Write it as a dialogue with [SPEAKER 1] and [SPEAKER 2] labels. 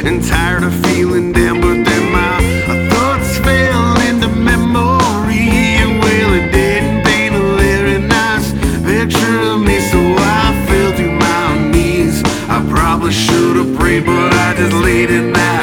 [SPEAKER 1] and tired of feeling down. But then my thoughts fell into memory, and well, it didn't paint a very nice picture of me. So I fell to my knees. I probably should have prayed, but I just laid in that